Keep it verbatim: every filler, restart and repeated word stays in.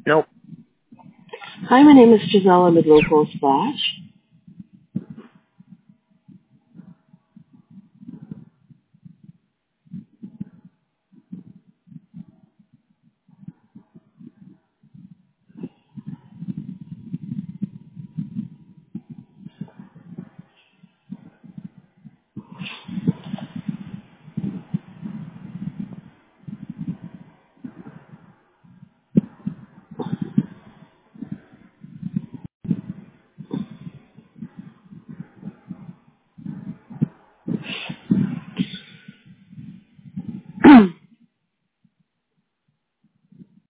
Nope. Hi, my name is Gisela with Local Splash.